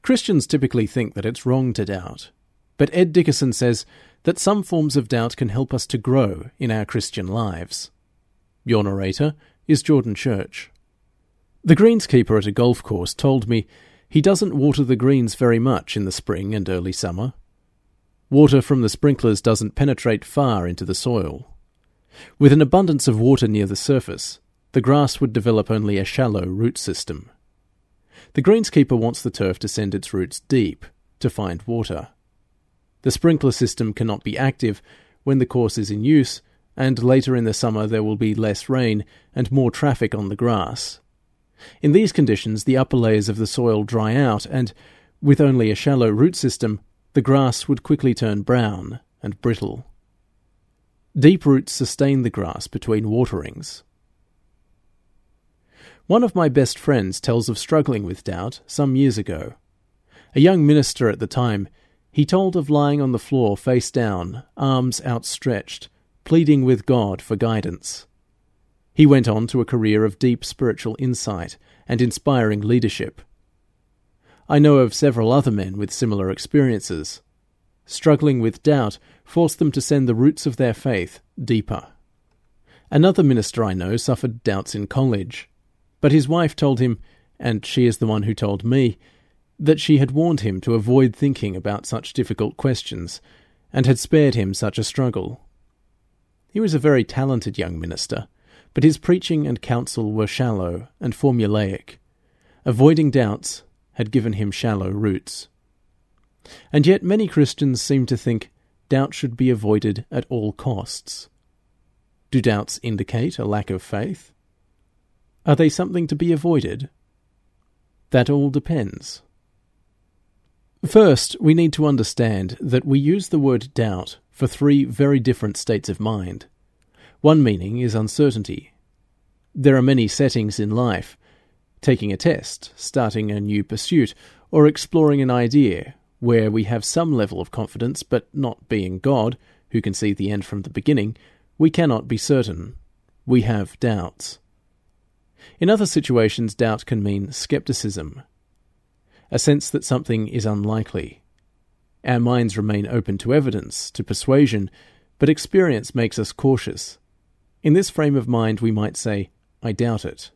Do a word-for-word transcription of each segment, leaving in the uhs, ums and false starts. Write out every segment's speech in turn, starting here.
Christians typically think that it's wrong to doubt, but Ed Dickerson says that some forms of doubt can help us to grow in our Christian lives. Your narrator is Jordan Church. The greenskeeper at a golf course told me he doesn't water the greens very much in the spring and early summer. Water from the sprinklers doesn't penetrate far into the soil. With an abundance of water near the surface, the grass would develop only a shallow root system. The greenskeeper wants the turf to send its roots deep to find water. The sprinkler system cannot be active when the course is in use, and later in the summer there will be less rain and more traffic on the grass. In these conditions, the upper layers of the soil dry out, and, with only a shallow root system, the grass would quickly turn brown and brittle. Deep roots sustain the grass between waterings. One of my best friends tells of struggling with doubt some years ago. A young minister at the time, he told of lying on the floor face down, arms outstretched, pleading with God for guidance. He went on to a career of deep spiritual insight and inspiring leadership. I know of several other men with similar experiences. Struggling with doubt forced them to send the roots of their faith deeper. Another minister I know suffered doubts in college, but his wife told him, and she is the one who told me, that she had warned him to avoid thinking about such difficult questions, and had spared him such a struggle. He was a very talented young minister, but his preaching and counsel were shallow and formulaic. Avoiding doubts had given him shallow roots. And yet many Christians seem to think doubt should be avoided at all costs. Do doubts indicate a lack of faith? Are they something to be avoided? That all depends. First, we need to understand that we use the word doubt for three very different states of mind. One meaning is uncertainty. There are many settings in life, taking a test, starting a new pursuit, or exploring an idea, where we have some level of confidence, but not being God, who can see the end from the beginning, we cannot be certain. We have doubts. In other situations, doubt can mean skepticism, a sense that something is unlikely. Our minds remain open to evidence, to persuasion, but experience makes us cautious. In this frame of mind, we might say, I doubt it.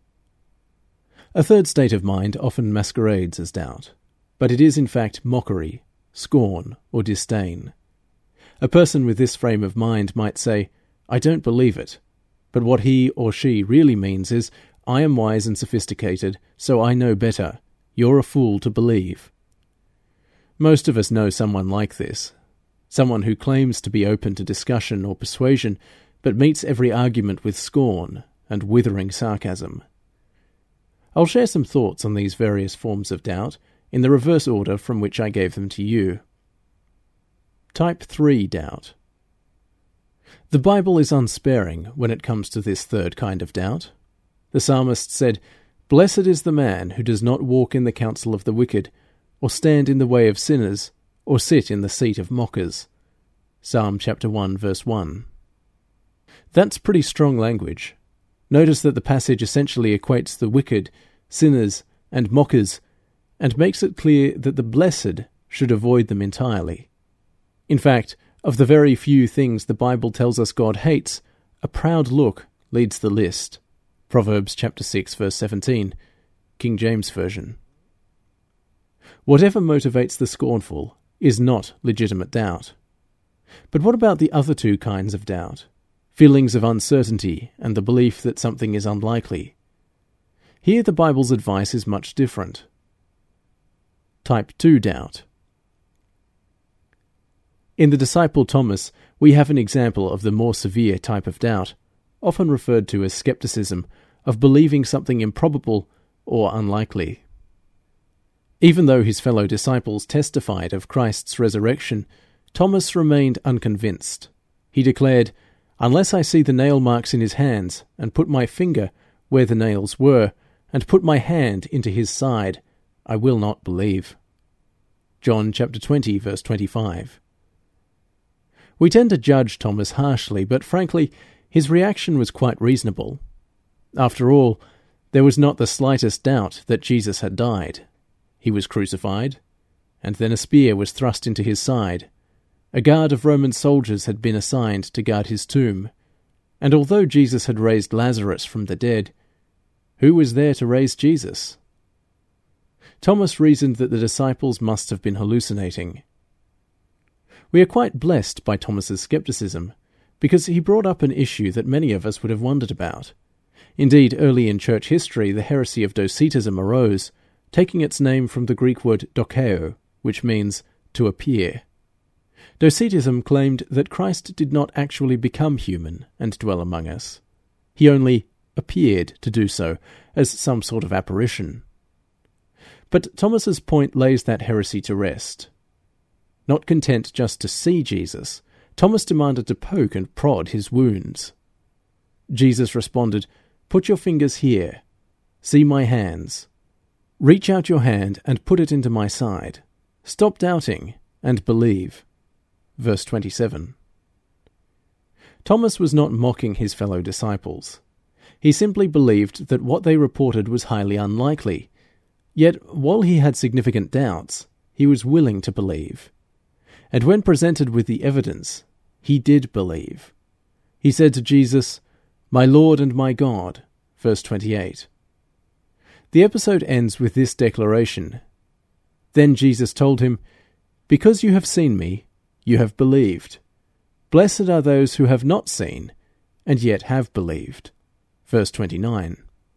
A third state of mind often masquerades as doubt, but it is in fact mockery, scorn, or disdain. A person with this frame of mind might say, I don't believe it, but what he or she really means is, I am wise and sophisticated, so I know better. You're a fool to believe. Most of us know someone like this, someone who claims to be open to discussion or persuasion, but meets every argument with scorn and withering sarcasm. I'll share some thoughts on these various forms of doubt in the reverse order from which I gave them to you. Type three doubt. The Bible is unsparing when it comes to this third kind of doubt. The psalmist said, Blessed is the man who does not walk in the counsel of the wicked, or stand in the way of sinners, or sit in the seat of mockers. Psalm chapter one, verse one. That's pretty strong language. Notice that the passage essentially equates the wicked, sinners, and mockers, and makes it clear that the blessed should avoid them entirely. In fact, of the very few things the Bible tells us God hates, a proud look leads the list. Proverbs chapter six, verse seventeen, King James Version. Whatever motivates the scornful is not legitimate doubt. But what about the other two kinds of doubt? Feelings of uncertainty and the belief that something is unlikely. Here the Bible's advice is much different. Type two doubt. In the disciple Thomas, we have an example of the more severe type of doubt, often referred to as skepticism, of believing something improbable or unlikely. Even though his fellow disciples testified of Christ's resurrection, Thomas remained unconvinced. He declared, Unless I see the nail marks in his hands, and put my finger where the nails were, and put my hand into his side, I will not believe. John chapter twenty, verse twenty-five. We tend to judge Thomas harshly, but frankly, his reaction was quite reasonable. After all, there was not the slightest doubt that Jesus had died. He was crucified, and then a spear was thrust into his side. A guard of Roman soldiers had been assigned to guard his tomb, and although Jesus had raised Lazarus from the dead, who was there to raise Jesus? Thomas reasoned that the disciples must have been hallucinating. We are quite blessed by Thomas's skepticism, because he brought up an issue that many of us would have wondered about. Indeed, early in church history, the heresy of Docetism arose, taking its name from the Greek word dokeo, which means to appear. Docetism claimed that Christ did not actually become human and dwell among us. He only appeared to do so, as some sort of apparition. But Thomas's point lays that heresy to rest. Not content just to see Jesus, Thomas demanded to poke and prod his wounds. Jesus responded, "Put your fingers here. See my hands. Reach out your hand and put it into my side. Stop doubting and believe." Verse twenty-seven. Thomas was not mocking his fellow disciples. He simply believed that what they reported was highly unlikely. Yet, while he had significant doubts, he was willing to believe. And when presented with the evidence, he did believe. He said to Jesus, "My Lord and my God," verse twenty-eight. The episode ends with this declaration. Then Jesus told him, "Because you have seen me, you have believed. Blessed are those who have not seen, and yet have believed." Verse twenty-nine.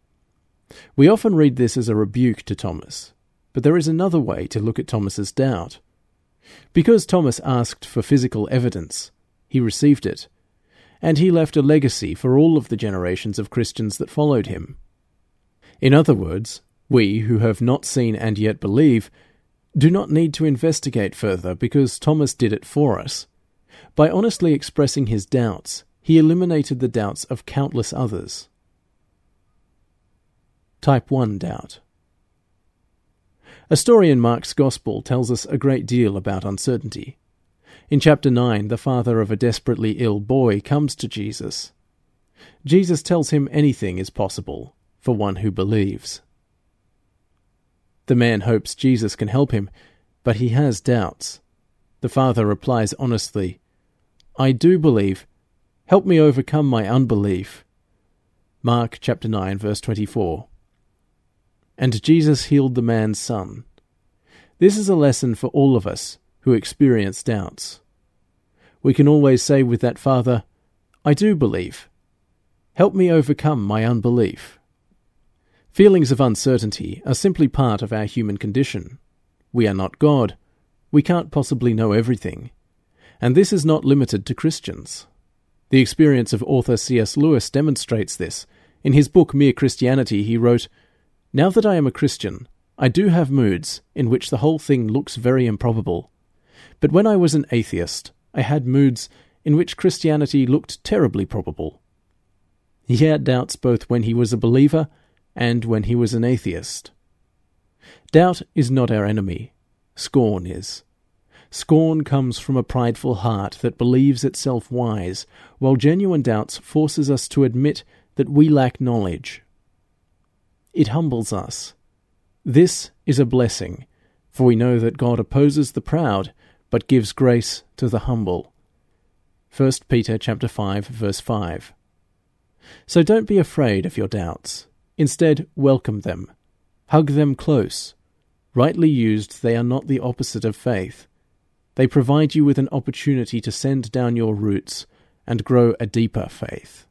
We often read this as a rebuke to Thomas, but there is another way to look at Thomas's doubt. Because Thomas asked for physical evidence, he received it, and he left a legacy for all of the generations of Christians that followed him. In other words, we who have not seen and yet believe do not need to investigate further because Thomas did it for us. By honestly expressing his doubts, he eliminated the doubts of countless others. Type one doubt. A story in Mark's Gospel tells us a great deal about uncertainty. In chapter nine, the father of a desperately ill boy comes to Jesus. Jesus tells him anything is possible for one who believes. The man hopes Jesus can help him, but he has doubts. The father replies honestly, "I do believe. Help me overcome my unbelief." Mark chapter nine, verse twenty-four. And Jesus healed the man's son. This is a lesson for all of us who experience doubts. We can always say with that father, "I do believe. Help me overcome my unbelief." Feelings of uncertainty are simply part of our human condition. We are not God. We can't possibly know everything. And this is not limited to Christians. The experience of author C S Lewis demonstrates this. In his book Mere Christianity, he wrote, "Now that I am a Christian, I do have moods in which the whole thing looks very improbable. But when I was an atheist, I had moods in which Christianity looked terribly probable." He had doubts both when he was a believer and when he was an atheist. Doubt is not our enemy. Scorn is. Scorn comes from a prideful heart that believes itself wise, while genuine doubts forces us to admit that we lack knowledge. It humbles us. This is a blessing, for we know that God opposes the proud, but gives grace to the humble. First Peter chapter five, verse five. So don't be afraid of your doubts. Instead, welcome them. Hug them close. Rightly used, they are not the opposite of faith. They provide you with an opportunity to send down your roots and grow a deeper faith.